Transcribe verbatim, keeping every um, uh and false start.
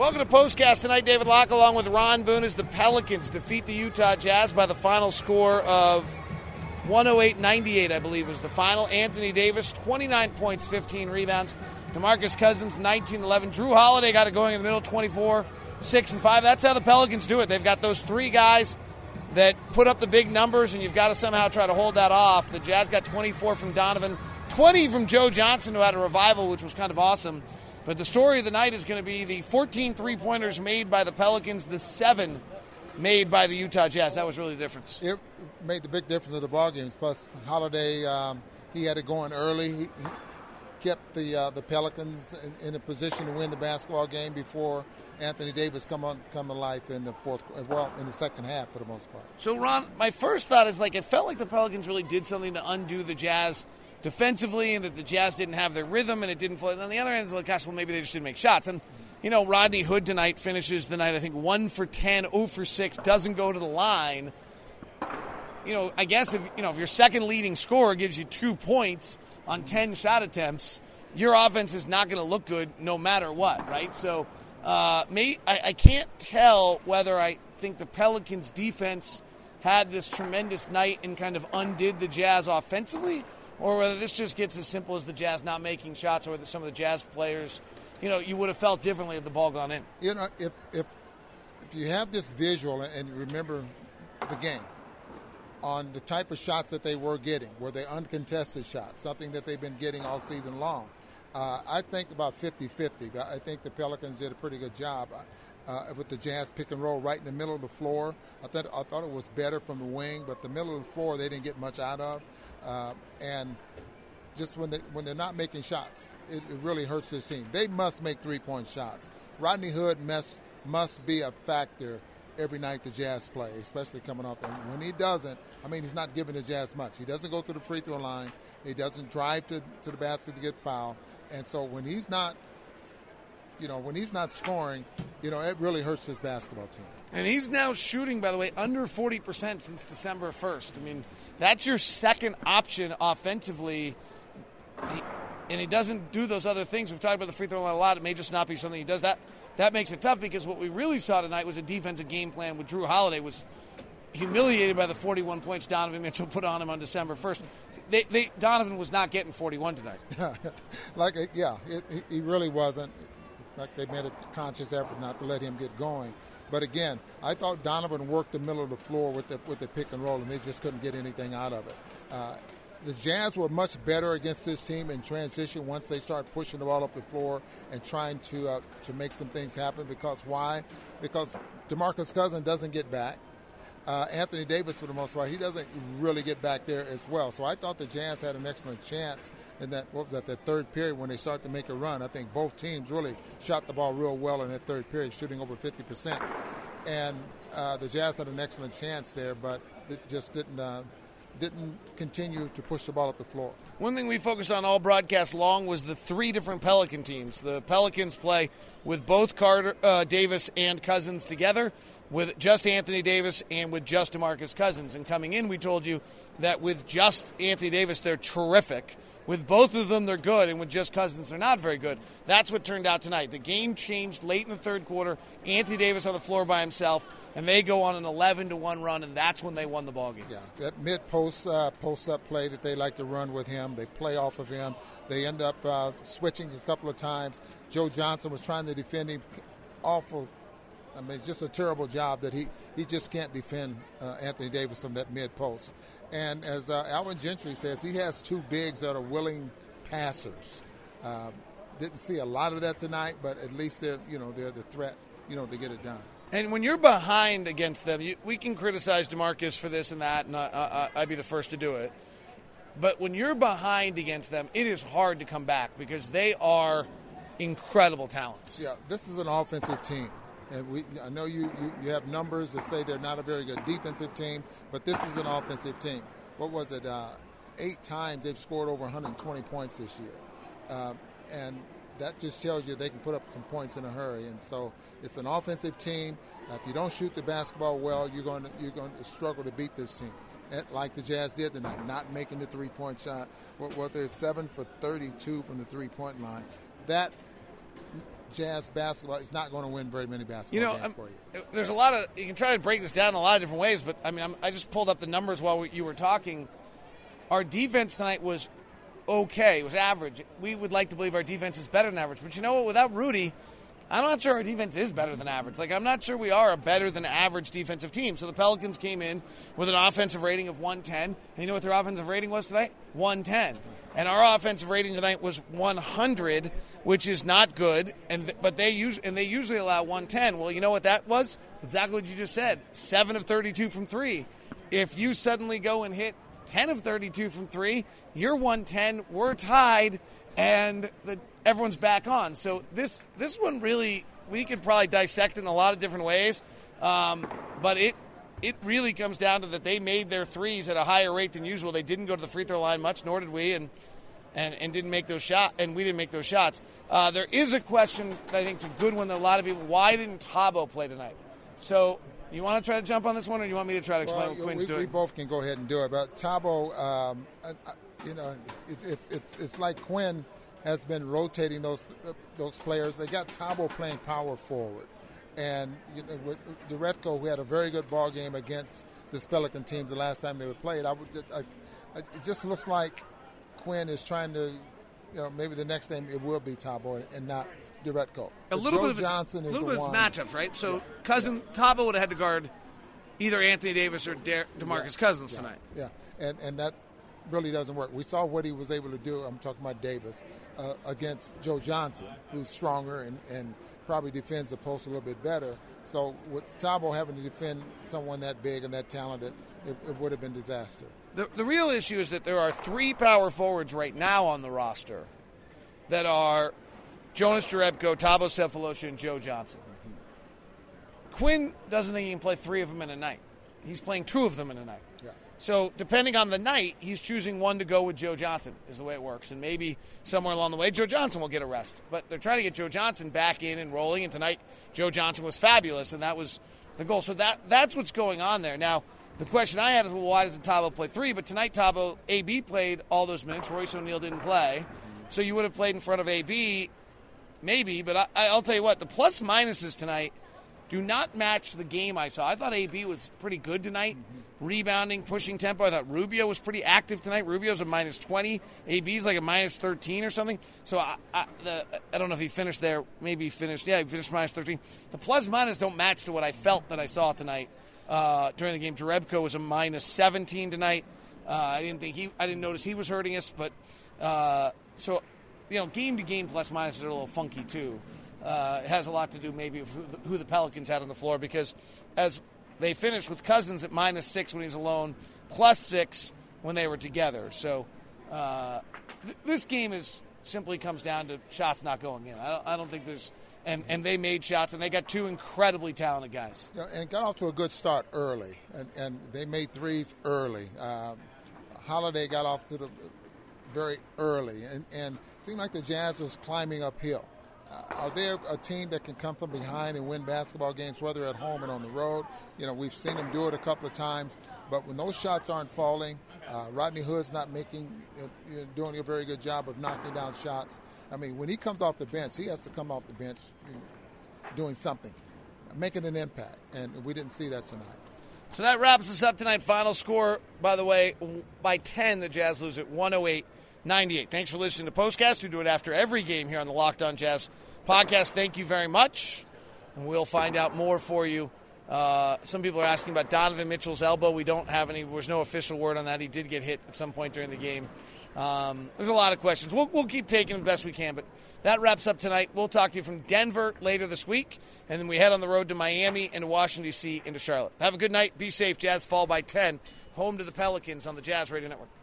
Welcome to Postcast tonight. David Locke along with Ron Boone as the Pelicans defeat the Utah Jazz by the final score of one oh eight ninety-eight, I believe was the final. Anthony Davis, twenty-nine points, fifteen rebounds. DeMarcus Cousins, nineteen eleven. Drew Holiday got it going in the middle, twenty-four, six, and five. That's how the Pelicans do it. They've got those three guys that put up the big numbers, and you've got to somehow try to hold that off. The Jazz got twenty-four from Donovan, twenty from Joe Johnson, who had a revival, which was kind of awesome. But the story of the night is going to be the fourteen three-pointers made by the Pelicans, the seven made by the Utah Jazz. That was really the difference. It made the big difference of the ball games. Plus, Holiday, um, he had it going early. He, he kept the uh, the Pelicans in, in a position to win the basketball game before Anthony Davis come on come to life in the fourth, well, in the second half for the most part. So, Ron, my first thought is like it felt like the Pelicans really did something to undo the Jazz defensively, and that the Jazz didn't have their rhythm and it didn't flow. And on the other end, it's like, gosh, well, maybe they just didn't make shots. And, you know, Rodney Hood tonight finishes the night, I think, one for ten, zero for six, doesn't go to the line. You know, I guess if, you know, if your second leading scorer gives you two points on ten shot attempts, your offense is not going to look good no matter what, right? So, uh, may, I, I can't tell whether I think the Pelicans' defense had this tremendous night and kind of undid the Jazz offensively, or whether this just gets as simple as the Jazz not making shots, or whether some of the Jazz players, you know, you would have felt differently if the ball gone in. You know, if if if you have this visual and you remember the game on the type of shots that they were getting, were they uncontested shots, something that they've been getting all season long, uh, I think about fifty-fifty. I think the Pelicans did a pretty good job uh, with the Jazz pick and roll right in the middle of the floor. I thought I thought it was better from the wing, but the middle of the floor they didn't get much out of. Uh, and just when they when they're not making shots, it, it really hurts this team. They must make three-point shots. Rodney Hood must must be a factor every night the Jazz play, especially coming off. And when he doesn't, I mean, he's not giving the Jazz much. He doesn't go to the free throw line. He doesn't drive to, to the basket to get fouled. And so when he's not, you know, when he's not scoring, you know, it really hurts this basketball team. And he's now shooting, by the way, under forty percent since December first. I mean, that's your second option offensively. He, and he doesn't do those other things. We've talked about the free throw line a lot. It may just not be something he does. That that makes it tough, because what we really saw tonight was a defensive game plan with Drew Holiday was humiliated by the forty-one points Donovan Mitchell put on him on December first. They, they, Donovan was not getting forty-one tonight. like, yeah, it, he really wasn't. Like, they made a conscious effort not to let him get going. But again, I thought Donovan worked the middle of the floor with the with the pick and roll, and they just couldn't get anything out of it. Uh, the Jazz were much better against this team in transition once they started pushing the ball up the floor and trying to uh, to make some things happen. Because why? Because DeMarcus Cousins doesn't get back. Uh, Anthony Davis, for the most part, he doesn't really get back there as well. So I thought the Jazz had an excellent chance in that, what was that, that third period when they started to make a run. I think both teams really shot the ball real well in that third period, shooting over fifty percent. And uh, the Jazz had an excellent chance there, but it just didn't uh, didn't continue to push the ball up the floor. One thing we focused on all broadcast long was the three different Pelican teams. The Pelicans play with both Carter, uh, Davis and Cousins together, with just Anthony Davis and with just DeMarcus Cousins. And coming in, we told you that with just Anthony Davis, they're terrific. With both of them, they're good, and with just Cousins, they're not very good. That's what turned out tonight. The game changed late in the third quarter. Anthony Davis on the floor by himself, and they go on an eleven to one run, and that's when they won the ballgame. Yeah, that mid-post uh, post-up play that they like to run with him, they play off of him. They end up uh, switching a couple of times. Joe Johnson was trying to defend him. Awful. I mean, it's just a terrible job that he, he just can't defend uh, Anthony Davis from that mid-post. And as uh, Alvin Gentry says, he has two bigs that are willing passers. Uh, didn't see a lot of that tonight, but at least they're, you know, they're the threat, you know, to get it done. And when you're behind against them, you, we can criticize DeMarcus for this and that, and I, I, I'd be the first to do it. But when you're behind against them, it is hard to come back because they are incredible talents. Yeah, this is an offensive team. And we, I know you, you, you have numbers that say they're not a very good defensive team, but this is an offensive team. What was it? Uh, eight times they've scored over one hundred twenty points this year. Uh, and that just tells you they can put up some points in a hurry. And so it's an offensive team. Uh, if you don't shoot the basketball well, you're going to, you're going to struggle to beat this team. And like the Jazz did tonight, not making the three-point shot. What, what they're seven for thirty-two from the three-point line. That Jazz basketball is not going to win very many basketball you know, games um, for you. There's a lot of – you can try to break this down in a lot of different ways, but, I mean, I'm, I just pulled up the numbers while we, you were talking. Our defense tonight was okay. It was average. We would like to believe our defense is better than average. But you know what? Without Rudy, I'm not sure our defense is better than average. Like, I'm not sure we are a better than average defensive team. So the Pelicans came in with an offensive rating of one ten. And you know what their offensive rating was tonight? one ten. And our offensive rating tonight was one hundred, which is not good. And but they use and they usually allow one ten. Well, you know what that was? Exactly what you just said. seven of thirty-two from three. If you suddenly go and hit ten of thirty-two from three, you're one ten. We're tied, and the, everyone's back on. So this this one really we could probably dissect in a lot of different ways. Um, but it. It really comes down to that they made their threes at a higher rate than usual. They didn't go to the free throw line much, nor did we, and and, and didn't make those shots, and we didn't make those shots. Uh, there is a question that I think is a good one that a lot of people. Why didn't Thabo play tonight? So you want to try to jump on this one, or do you want me to try to explain well, what Quinn's we, doing? We both can go ahead and do it, but Thabo, um, you know, it, it's it's it's like Quinn has been rotating those those players. They got Thabo playing power forward. And you know, with Duretko, who had a very good ball game against this Pelican team the last time they were played, I would just, I, I, it just looks like Quinn is trying to, you know, maybe the next game it will be Thabo and not Duretko. A little Joe bit of Johnson a is little the bit of one. matchups, right? So Yeah. Cousin Thabo would have had to guard either Anthony Davis or De- DeMarcus Yeah. Cousins yeah. tonight. Yeah, and and that really doesn't work. We saw what he was able to do. I'm talking about Davis uh, against Joe Johnson, who's stronger and, and probably defends the post a little bit better. So with Thabo having to defend someone that big and that talented, it, it would have been disaster. The, the real issue is that there are three power forwards right now on the roster that are Jonas Jerebko, Thabo Sefolosha, and Joe Johnson. Mm-hmm. Quinn doesn't think he can play three of them in a night. He's playing two of them in a night. Yeah. So depending on the night, he's choosing one to go with Joe Johnson is the way it works. And maybe somewhere along the way, Joe Johnson will get a rest. But they're trying to get Joe Johnson back in and rolling. And tonight, Joe Johnson was fabulous, and that was the goal. So that that's what's going on there. Now, the question I had is, well, why doesn't Thabo play three? But tonight, Thabo, A B played all those minutes. Royce O'Neal didn't play. So you would have played in front of A B, maybe. But I, I'll tell you what, the plus minuses tonight do not match the game I saw. I thought A B was pretty good tonight, mm-hmm. rebounding, pushing tempo. I thought Rubio was pretty active tonight. Rubio's a minus twenty. A B's like a minus thirteen or something. So I, I, the, I don't know if he finished there. Maybe he finished, yeah, he finished minus thirteen. The plus minus don't match to what I felt that I saw tonight uh, during the game. Jerebko was a minus seventeen tonight. Uh, I didn't think he, I didn't notice he was hurting us, but uh, so, you know, game to game plus minuses are a little funky too. Uh, it has a lot to do maybe with who the, who the Pelicans had on the floor, because as they finished with Cousins at minus six when he was alone, plus six when they were together. So uh, th- this game is simply comes down to shots not going in. I don't, I don't think there's and, – and they made shots, and they got two incredibly talented guys. Yeah, and got off to a good start early, and, and they made threes early. Um, Holiday got off to the very early, and, and it seemed like the Jazz was climbing uphill. Uh, are they a team that can come from behind and win basketball games, whether at home and on the road? You know, we've seen them do it a couple of times, but when those shots aren't falling, uh, Rodney Hood's not making, uh, doing a very good job of knocking down shots. I mean, when he comes off the bench, he has to come off the bench you know, doing something, making an impact, and we didn't see that tonight. So that wraps us up tonight. Final score, by the way, by ten, the Jazz lose at one oh eight ninety-eight. Thanks for listening to Postcast. We do it after every game here on the Locked On Jazz podcast. Thank you very much, and we'll find out more for you. Uh, some people are asking about Donovan Mitchell's elbow. We don't have any. There's no official word on that. He did get hit at some point during the game. Um, there's a lot of questions. We'll, we'll keep taking the best we can, but that wraps up tonight. We'll talk to you from Denver later this week, and then we head on the road to Miami and to Washington, D C, into Charlotte. Have a good night. Be safe. Jazz fall by ten. Home to the Pelicans on the Jazz Radio Network.